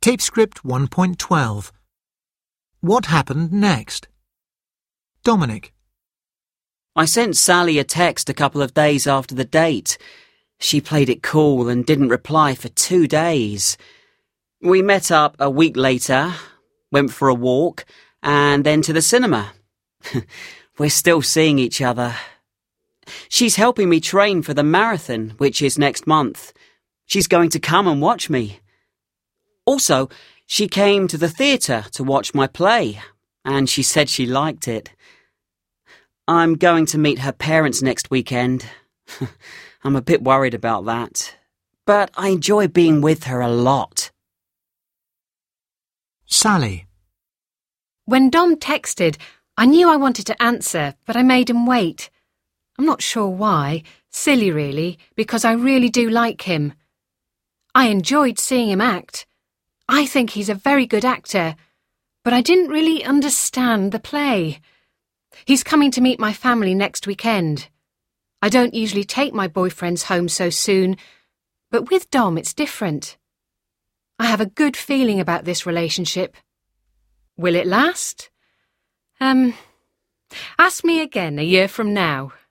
Tape script 1.12. What happened next? Dominic. I sent Sally a text a couple of days after the date. She played it cool and didn't reply for 2 days. We met up a week later, went for a walk, and then to the cinema. We're still seeing each other. She's helping me train for the marathon, which is next month. She's going to come and watch me. Also, she came to the theatre to watch my play, and she said she liked it. I'm going to meet her parents next weekend. I'm a bit worried about that, but I enjoy being with her a lot. Sally. When Dom texted, I knew I wanted to answer, but I made him wait. I'm not sure why. Silly, really, because I really do like him. I enjoyed seeing him act. I think he's a very good actor, but I didn't really understand the play. He's coming to meet my family next weekend. I don't usually take my boyfriends home so soon, but with Dom it's different. I have a good feeling about this relationship. Will it last? Ask me again a year from now.